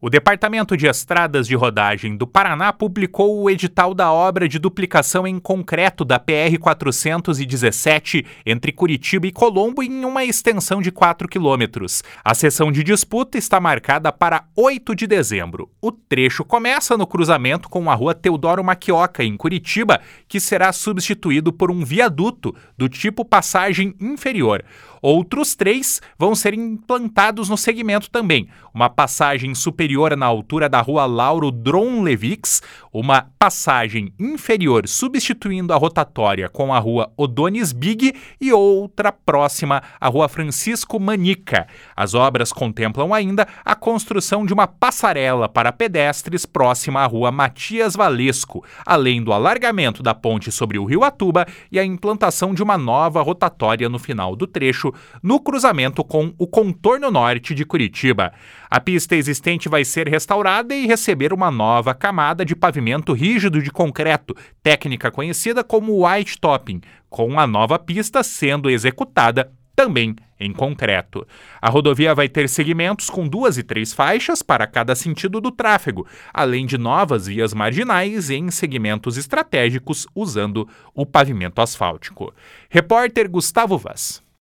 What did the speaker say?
O Departamento de Estradas de Rodagem do Paraná publicou o edital da obra de duplicação em concreto da PR-417 entre Curitiba e Colombo em uma extensão de 4 quilômetros. A sessão de disputa está marcada para 8 de dezembro. O trecho começa no cruzamento com a rua Teodoro Maquioca, em Curitiba, que será substituído por um viaduto do tipo passagem inferior. Outros 3 vão ser implantados no segmento também. Uma passagem superior na altura da rua Lauro Dronlevix, uma passagem inferior substituindo a rotatória com a rua Odonis Big e outra próxima à rua Francisco Manica. As obras contemplam ainda a construção de uma passarela para pedestres próxima à rua Matias Valesco, além do alargamento da ponte sobre o rio Atuba e a implantação de uma nova rotatória no final do trecho, no cruzamento com o contorno norte de Curitiba. A pista existente vai ser restaurada e receber uma nova camada de pavimento rígido de concreto, técnica conhecida como white topping, com a nova pista sendo executada também em concreto. A rodovia vai ter segmentos com 2 e 3 faixas para cada sentido do tráfego, além de novas vias marginais em segmentos estratégicos usando o pavimento asfáltico. Repórter Gustavo Vaz.